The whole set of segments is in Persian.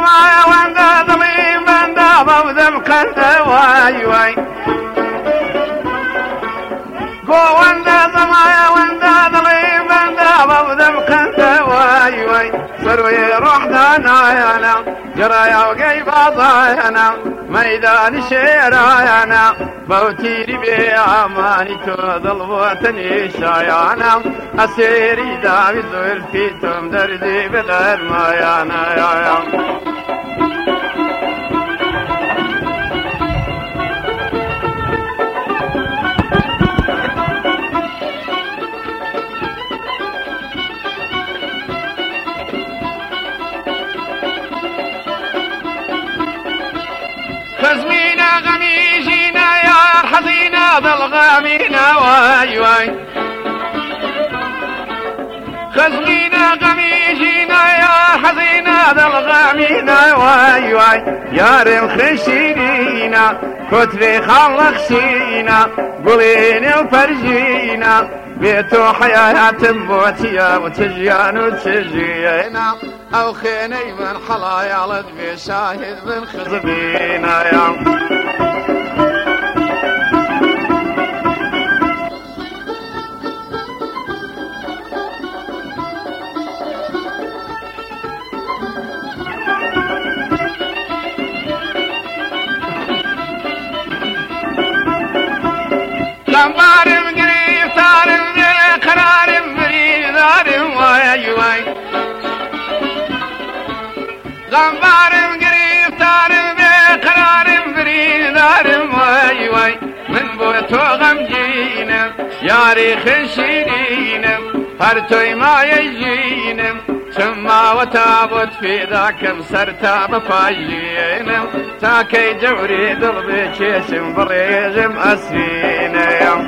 زمايا واندا ضمين بندا بوذم قندا واي واي قو واندا زمايا واندا ضمين بندا بوذم قندا واي واي سروي روح دانايانا جرايا وقيبا ضايانا ميدان شيرايانا بوتيري بأماني تظل وطني شايانا أسيري داوي زلفيتم دردي بدر مايانا يا خزمينا غميجينا يا حزينا بالغامينا واي واي خزمينا غميجينا يا حزينا بالغامينا واي واي يا ريم خشينينا كتري خلقسينا قوليني وفرجينا بيتو حياة موتيا وتجيان وتجينا أو خيني من حلايا لدبي شاهد من خزبينا يا لمبارم قريب تارم ذي قرارم بريد دارم واي واي لمبارم قريب تارم ذي قرارم بريد دارم واي واي من بوتو غمجينم ياري خشينينم هرتوي ما يجينم ثم وتابت في ذاك بسرتا بفاجينم تاكي جوري ضربي كيسم بريجم أسينم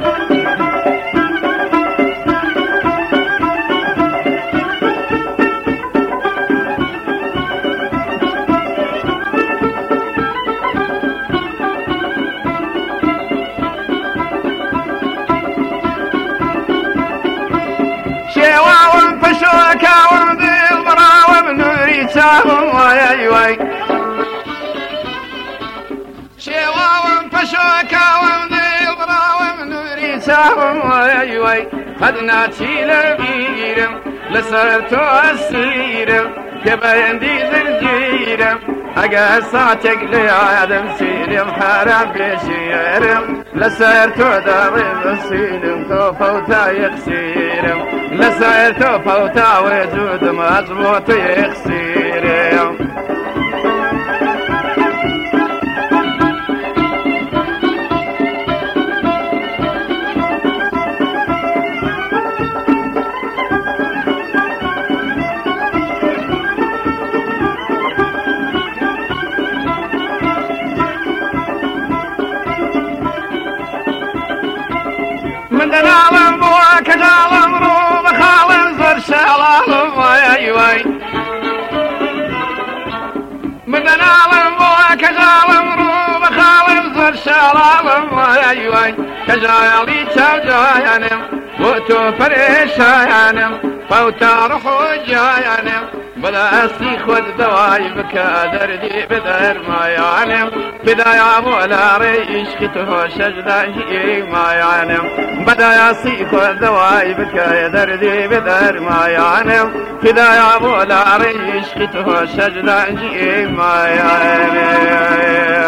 شواوم فشوكاوم ذي البراوم نوري تاهم واي واي شواوم فشوكاوم ذي البراوم نوري تاهم واي واي خدنا تيل بيرم لسرتو أسيرم كباندي زرجيرم أقاساتك لعادم سيرم حرام بشيرم لسرتو دارم سيرم توفوتا يخسيرم لسرتو فوتا وجود مزبوط يخسيرم من دنالم بوك جالم رو بخالم زر شالالم واي واي من دنالم بوك جالم رو بخالم زر شالالم واي واي كجالي تاجايانم وتو فريشايانم فوتا روحو جايانم بلا أسي خذ دواي بكا دردي بدر ما يعلم بدا يا مولا ريش كتو شجداهي ما يعلم بدا يا سي خذ دواي بكا دردي بدر ما يعلم بدا يا مولا ريش كتو شجداهي ما يعلم